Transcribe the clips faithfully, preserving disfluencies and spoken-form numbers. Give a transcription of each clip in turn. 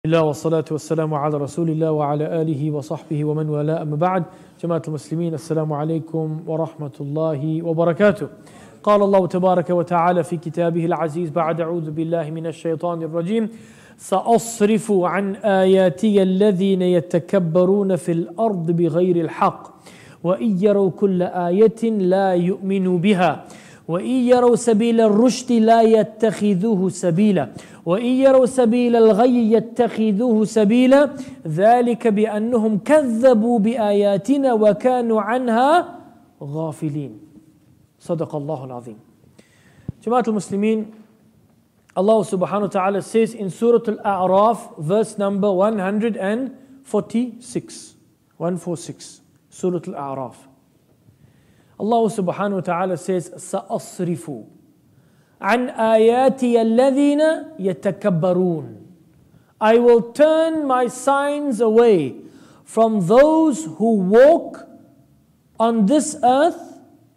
الله والصلاة والسلام على رسول الله وعلى آله وصحبه ومن والاه أما بعد جماعة المسلمين السلام عليكم ورحمة الله وبركاته. قال الله تبارك وتعالى في كتابه العزيز بعد أعوذ بالله من الشيطان الرجيم سأصرف عن آياتي الذين يتكبرون في الأرض بغير الحق وإن يروا كل آية لا يؤمنوا بها وإن يروا سبيل الرشد لا يتخذوه سبيلا وإن يروا سبيل الغي يتخذوه سبيلا ذلك بأنهم كذبوا بآياتنا وكانوا عنها غافلين. صدق الله العظيم. Jama'at al-Muslimin, Allah subhanahu wa ta'ala says in Surah Al-A'raf verse number one forty-six, one forty-six, Surah Al-A'raf. Allah subhanahu wa ta'ala says سأصرف عن آياتي الذين يتكبرون. I will turn my signs away from those who walk on this earth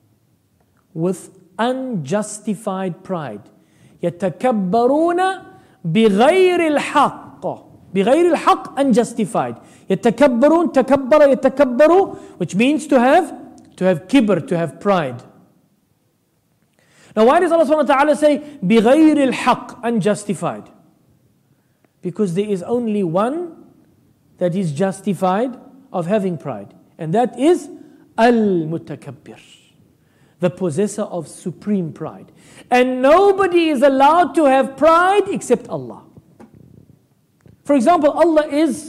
with unjustified pride. يتكبرون بغير الحق. بغير الحق, unjustified. يتكبرون, تكبر يتكبروا, which means to have to have kibr, to have pride. Now why does Allah subhanahu wa ta'ala say بغير الحق, unjustified? Because there is only one that is justified of having pride, and that is al-mutakabbir, the possessor of supreme pride. And nobody is allowed to have pride except Allah. For example, Allah is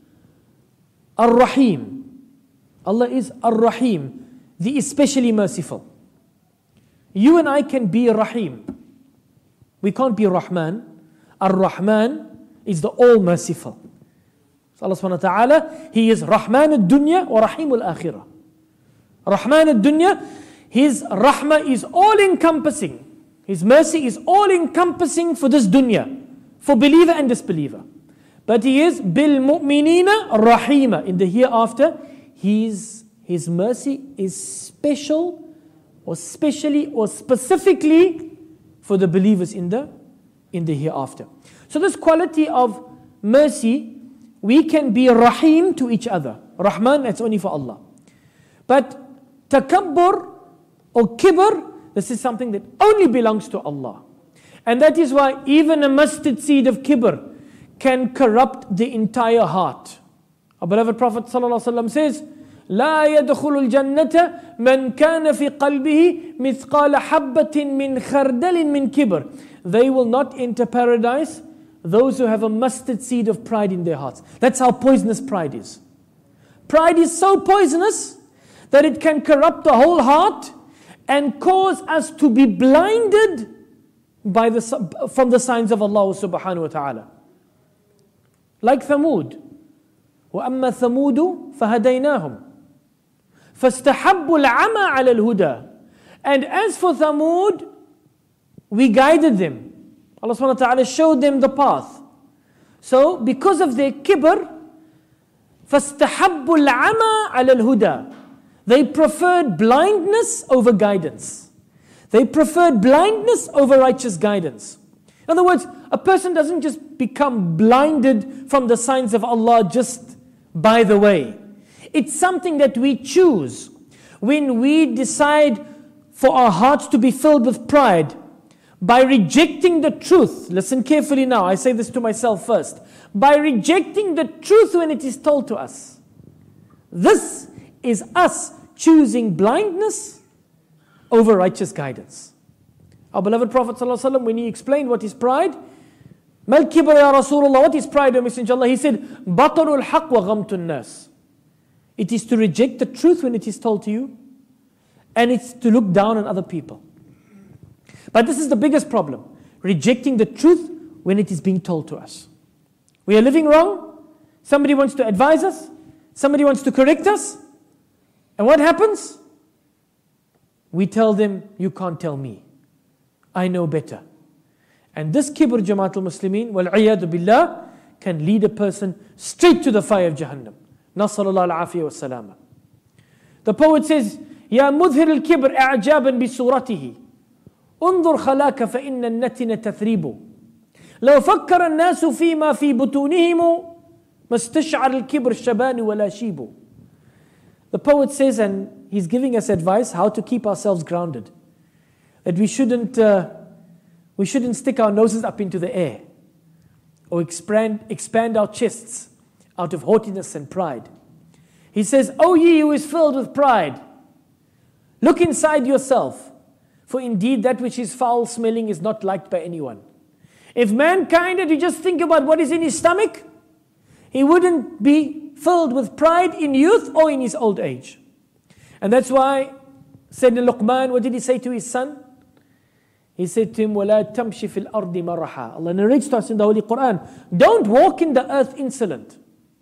Ar-Rahim. Allah is Ar-Rahim, the especially merciful. You and I can be Rahim. We can't be Rahman. Ar-Rahman is the all-merciful. So Allah subhanahu wa ta'ala, He is Rahman al-Dunya wa Rahim al-Akhirah. Rahman al-Dunya, His Rahmah is all-encompassing. His mercy is all-encompassing for this dunya, for believer and disbeliever. But He is bil-mu'minina rahima. In the hereafter, His, His mercy is special or specially or specifically for the believers in the, in the hereafter. So this quality of mercy, we can be Rahim to each other. Rahman, that's only for Allah. But takabbur or kibr, this is something that only belongs to Allah. And that is why even a mustard seed of kibr can corrupt the entire heart. Our beloved Prophet ﷺ says, لا يدخل الجنة من كان في قلبه مثقال حبة من خردل من كبر. They will not enter paradise those who have a mustard seed of pride in their hearts. That's how poisonous pride is. Pride is so poisonous that it can corrupt the whole heart and cause us to be blinded by the, from the signs of Allah subhanahu wa ta'ala. Like Thamud. وَأَمَّا ثَمُودُ فَهَدَيْنَاهُمْ فَاسْتَحَبُّوا الْعَمَى عَلَى الْهُدَى. And as for Thamud, we guided them. Allah subhanahu wa ta'ala showed them the path. So because of their kibr, فَاسْتَحَبُّوا الْعَمَى عَلى الْهُدَى. They preferred blindness over guidance. They preferred blindness over righteous guidance. In other words, a person doesn't just become blinded from the signs of Allah just by the way. It's something that we choose. When we decide for our hearts to be filled with pride, by rejecting the truth, listen carefully now, I say this to myself first, by rejecting the truth when it is told to us. This is us choosing blindness over righteous guidance. Our beloved Prophet ﷺ, when he explained what is pride, Mal kibr ya Rasulullah, what is pride, O Messenger of Allah? He said, Batarul haq wa ghamtun nas. It is to reject the truth when it is told to you, and it's to look down on other people. But this is the biggest problem, rejecting the truth when it is being told to us. We are living wrong, somebody wants to advise us, somebody wants to correct us, and what happens? We tell them, you can't tell me. I know better. And this kibr, Jama'at al-Muslimin, wal-'iyadu billah, can lead a person straight to the fire of Jahannam. Nasallallahu al-afiyya wa salama. The poet says, Ya mudhir al-kibr a'jaban bi suratihi. Undur khalaka fa inna an-natina tathribu. لو فكر الناس فيما في بطونهم ما استشعر الكبر الشبان ولا شيب. The poet says, and he's giving us advice how to keep ourselves grounded. That we shouldn't, uh, we shouldn't stick our noses up into the air or expand, expand our chests out of haughtiness and pride. He says, O ye who is filled with pride, look inside yourself, for indeed that which is foul smelling is not liked by anyone. If mankind had to just think about what is in his stomach, he wouldn't be filled with pride in youth or in his old age. And that's why Sayyidina Luqman, what did he say to his son? He said to him, وَلَا تَمْشِ فِي الْأَرْضِ مَرَحًا. Allah narrates to us in the Holy Quran, don't walk in the earth insolent.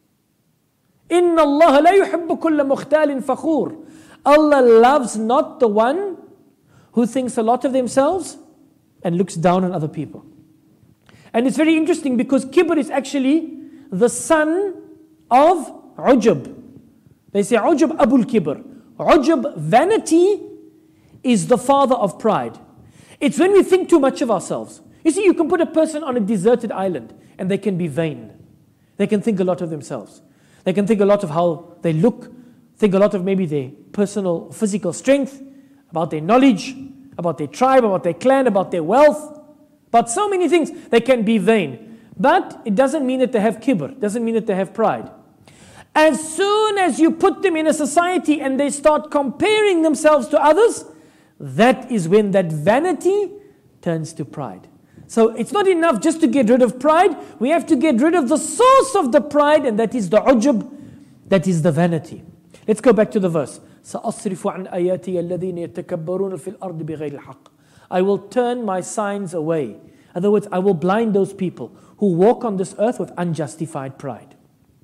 إِنَّ اللَّهَ لَا يُحِبُّ كُلَّ مُخْتَالٍ فَخُورٍ. Allah loves not the one who thinks a lot of themselves and looks down on other people. And it's very interesting because kibr is actually the son of ujub. They say ujub abul kibr. Ujub, vanity, is the father of pride. It's when we think too much of ourselves. You see, you can put a person on a deserted island and they can be vain. They can think a lot of themselves. They can think a lot of how they look, think a lot of maybe their personal, physical strength, about their knowledge, about their tribe, about their clan, about their wealth, about so many things. They can be vain. But it doesn't mean that they have kibr, doesn't mean that they have pride. As soon as you put them in a society and they start comparing themselves to others, that is when that vanity turns to pride. So it's not enough just to get rid of pride. We have to get rid of the source of the pride, and that is the ujub, that is the vanity. Let's go back to the verse. سَأَصْرِفُ عَنْ آيَاتِيَ الَّذِينَ يَتَكَبَّرُونَ فِي الْأَرْضِ بِغَيْرِ الْحَقِّ. I will turn my signs away. In other words, I will blind those people who walk on this earth with unjustified pride.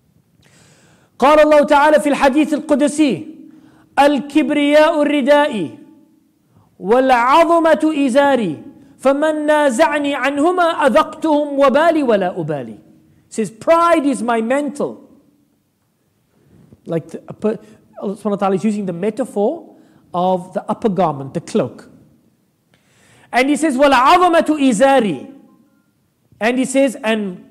قال الله تعالى في الحديث القدسي الكبرياء الردائي والعظمة إزاري فمن نازعني عنهما أذقتهم وبالي ولا أبالي. It says pride is my mantle. Like the, Allah subhanahu wa ta'ala is using the metaphor of the upper garment, the cloak. And he says وَالْعَظَمَةُ إِزَارِي. And he says, and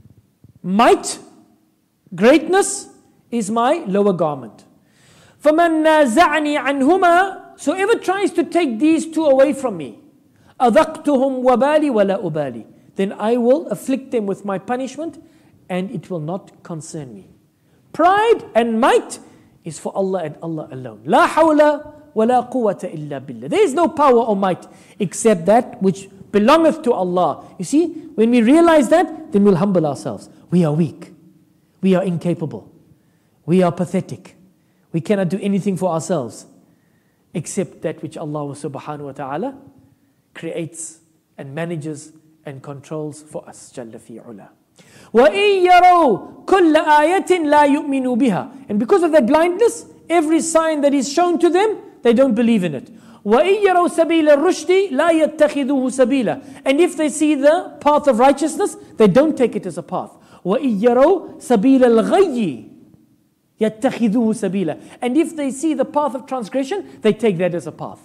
might, greatness is my lower garment. فَمَنْ نَازَعْنِي عَنْهُمَا. So whoever tries to take these two away from me, أَذَقْتُهُمْ وَبَالِي وَلَا أُبَالِي. Then I will afflict them with my punishment and it will not concern me. Pride and might is for Allah and Allah alone. لا حول ولا قوة إلا بالله. There is no power or might except that which belongeth to Allah. You see, when we realize that, then we'll humble ourselves. We are weak. We are incapable. We are pathetic. We cannot do anything for ourselves except that which Allah subhanahu wa ta'ala creates and manages and controls for us. جل في علا. وَإِن يَرَوْا كُلَّ آيَةٍ لَا يُؤْمِنُوا بِهَا. And because of that blindness, every sign that is shown to them, they don't believe in it. وَإِن يَرَوْا سَبِيلَ الرُّشْدِ لَا يَتَّخِذُوهُ سَبِيلًا. And if they see the path of righteousness, they don't take it as a path. وَإِن يَرَوْا سَبِيلَ الْغَيِّ يَتَّخِذُوهُ سَبِيلًا. And if they see the path of transgression, they take that as a path.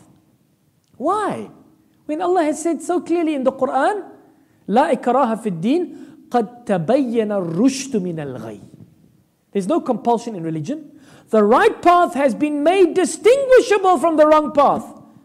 Why? When Allah has said so clearly in the Quran, لا إكراه في الدين قد تبين الرشد من الغي. There's no compulsion in religion. The right path has been made distinguishable from the wrong path.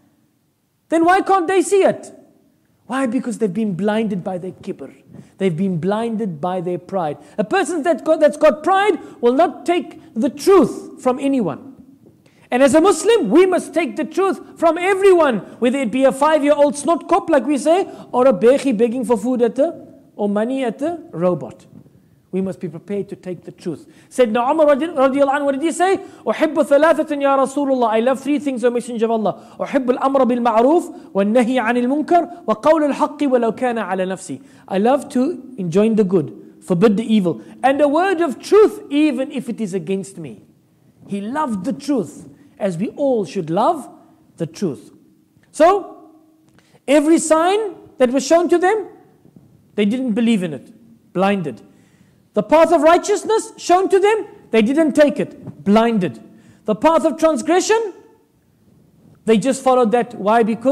Then why can't they see it? Why? Because they've been blinded by their kibr. They've been blinded by their pride. A person that's got, that's got pride will not take the truth from anyone. And as a Muslim, we must take the truth from everyone, whether it be a five-year-old snot cop, like we say, or a bechi begging for food at the, or money at the robot. We must be prepared to take the truth. Sayyidina Umar radiallahu anhu, what did he say? أُحِبُّ ثَلَاثَةً يَا رَسُولُ اللَّهِ. I love three things, O Messenger of Allah. أُحِبُّ الْأَمْرَ بِالْمَعْرُوفِ وَالنَّهِي عَنِ الْمُنْكَرِ وَقَوْلُ الْحَقِّ وَلَوْ كَانَ عَلَى نَفْسِي. I love to enjoin the good, forbid the evil, and a word of truth even if it is against me. He loved the truth, as we all should love the truth. So, every sign that was shown to them, they didn't believe in it, blinded. The path of righteousness shown to them, they didn't take it, blinded. The path of transgression, they just followed that. Why? Because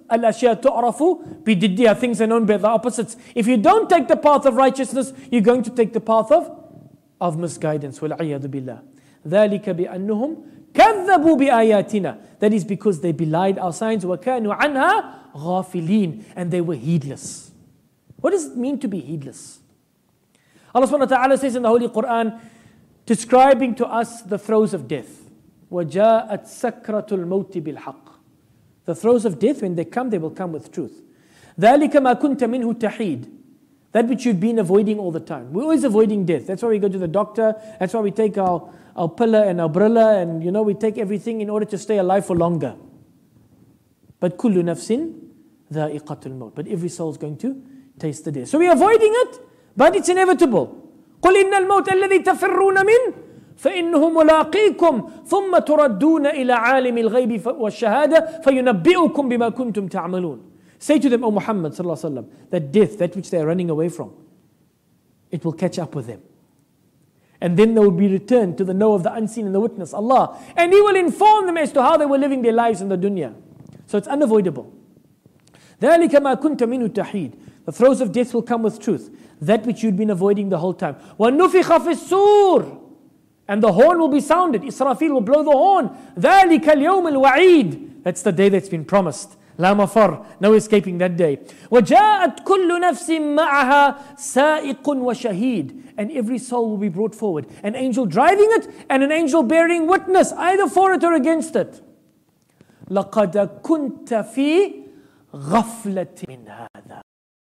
al-ashya tu'rafu bididdiha, things are known by the opposites. If you don't take the path of righteousness, you're going to take the path of, of misguidance. وَالْعِيَاذُ بِاللَّهِ ذَلِكَ بِأَنَّهُمْ كَذَّبُوا بِآيَاتِنَا. That is because they belied our signs. وَكَانُوا عَنْهَا غَافِلِينَ. And they were heedless. What does it mean to be heedless? Allah subhanahu wa ta'ala says in the Holy Quran, describing to us the throes of death. وَجَاءَتْ سَكْرَةُ الْمَوْتِ بِالْحَقِّ. The throes of death, when they come, they will come with truth. ذَلِكَ مَا كُنْتَ مِنْهُ تَحِيدٌ. That which you've been avoiding all the time. We're always avoiding death. That's why we go to the doctor. That's why we take our, our pillar and our brilla, and you know, we take everything in order to stay alive for longer. But كُلُّ نَفْسٍ ذَائِقَةُ الْمَوْتِ. But every soul is going to taste the death. So we're avoiding it, but it's inevitable. قُلْ إِنَّ الْمَوْتَ الَّذِي تَفِرُّونَ مِنْهُ فإنه ملاقيكم ثم تردون إلى عالم الغيب والشهادة فينبئكم بما كنتم تعملون. Say to them, O Muhammad sallallahu alaihi wasallam, that death, that which they are running away from, it will catch up with them. And then they will be returned to the know of the unseen and the witness, Allah. And He will inform them as to how they were living their lives in the dunya. So it's unavoidable. ذَلِكَ مَا كُنْتَ مِنْهُ تَحِيدٌ. The throes of death will come with truth. That which you'd been avoiding the whole time. وَنُفِخَ فِي السُّورِ. And the horn will be sounded. Israfil will blow the horn. ذَلِكَ الْيَوْمِ الْوَعِيدِ. That's the day that's been promised. لا مفر. No escaping that day. وَجَاءَتْ كُلُّ نَفْسٍ مَعَهَا سَائِقٌ وَشَهِيدٌ. And every soul will be brought forward. An angel driving it and an angel bearing witness, either for it or against it. لَقَدْ كُنْتَ فِي غَفْلَةٍ مِنْ هَذَا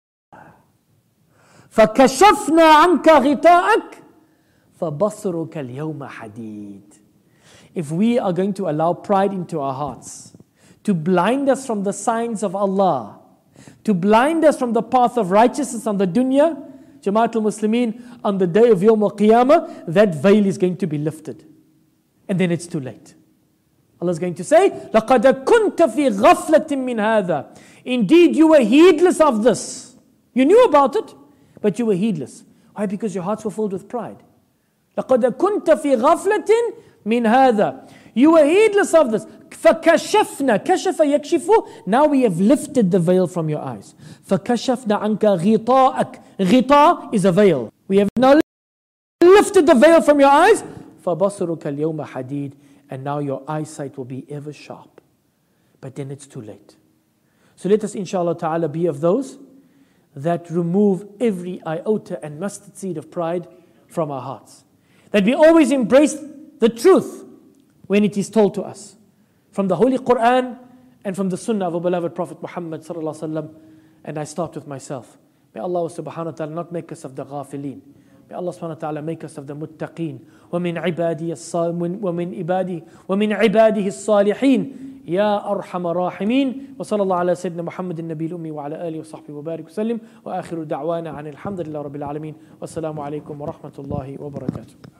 فَكَشَفْنَا عَنْكَ غِطَاءَكَ فَبَصَرُكَ الْيَوْمَ حَدِيدٌ. If we are going to allow pride into our hearts, to blind us from the signs of Allah, to blind us from the path of righteousness on the dunya, Jamaatul Muslimin, on the day of Yawm al-Qiyamah, that veil is going to be lifted. And then it's too late. Allah is going to say, لَقَدْ كُنْتَ فِي غَفْلَةٍ مِّنْ هَذَا. Indeed, you were heedless of this. You knew about it, but you were heedless. Why? Because your hearts were filled with pride. لَقَدْ كُنْتَ فِي غَفْلَةٍ مِّنْ هَذَا. You were heedless of this. فَكَشَفْنَا. كَشَفَ يَكْشِفُ. Now we have lifted the veil from your eyes. فَكَشَفْنَا عَنْكَ غِطَاءَكَ. غِطَاء is a veil. We have now lifted the veil from your eyes. فَبَصَرُكَ الْيَوْمَ حَدِيدٌ. And now your eyesight will be ever sharp. But then it's too late. So let us inshallah ta'ala be of those that remove every iota and mustard seed of pride from our hearts. That we always embrace the truth when it is told to us. From the Holy Quran and from the Sunnah of our beloved Prophet Muhammad sallallahu alaihi wasallam. And I start with myself. May Allah subhanahu wa ta'ala not make us of the ghafileen. May Allah subhanahu wa ta'ala make us of the muttaqeen. وَمِنْ عِبَادِهِ وَمِنْ عِبَادِهِ وَمِنْ عِبَادِهِ الصَّالِحِينَ يَا أَرْحَمَ الرَّاحِمِينَ وصلى الله على سيدنا محمد النبي الأمي وعلى آله وصحبه وبارك وسلم وآخر دعوانا عن الحمد لله رب العالمين والسلام عليكم ورحمة الله وبركاته.